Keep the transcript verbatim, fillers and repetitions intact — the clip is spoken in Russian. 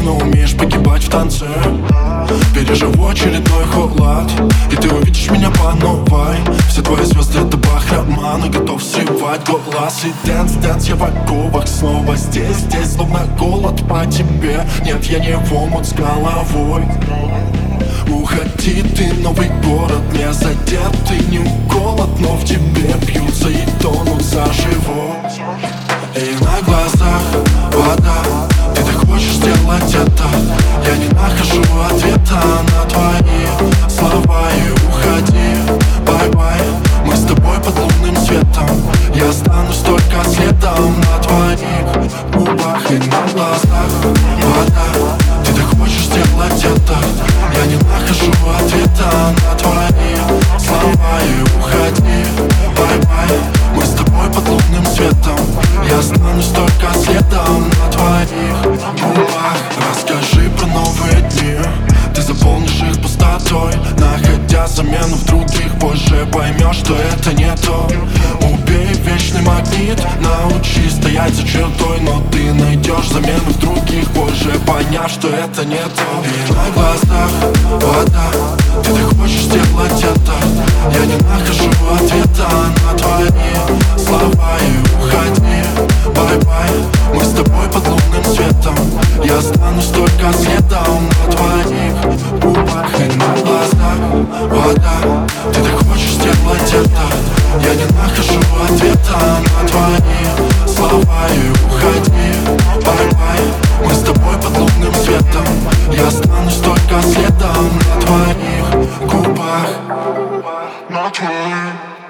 но умеешь погибать в танце. Переживу очередной холод, и ты увидишь меня по новой. Все твои звезды это бахроманы, готов срывать глаз. И дэнс, дэнс, я в оковах снова здесь, здесь словно голод по тебе. Нет, я не в омут с головой. Уходи, ты новый город не задет, ты не уколот, но в тебе пьются и тонут за живот. И на глазах вода, ты так хочешь сделать это. Я не нахожу ответа на твои слова. И уходи, бай-бай, мы с тобой под лунным светом. Я останусь только следом на твоих губах. И на глазах вода, ты так хочешь сделать это. Я не нахожу ответа на твои слова. И уходи, бай-бай, мы с тобой под лунным светом. Я останусь только следом на твоих губах. Расскажи про новые дни, ты заполнишь их пустотой, находя замену в других. Позже поймешь, что это не то. Убей вечный магнит, научись стоять за чертой, но ты найдешь замену в других, позже поняв, что это не то. И на глазах вода, ты так хочешь сделать это. Я не нахожу ответа на твои слова. И уходи, бай-бай, мы с тобой под лунным светом. Я останусь только следом на твоих губах. И на глазах вода, ты так хочешь сделать это. Я не нахожу ответа на твои слова. И уходи, бай-бай, мы с тобой под лунным светом. Я останусь только следом на твоих губах. На твоих